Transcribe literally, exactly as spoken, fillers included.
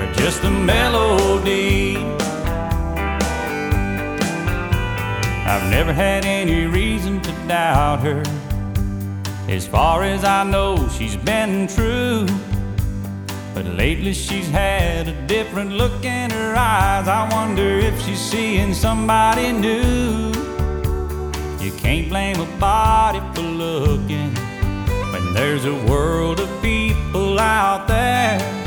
or just a melody. I've never had any reason to doubt her. As far as I know, she's been true. But lately she's had a different look in her eyes. I wonder if she's seeing somebody new. You can't blame a body for looking when there's a world of people out there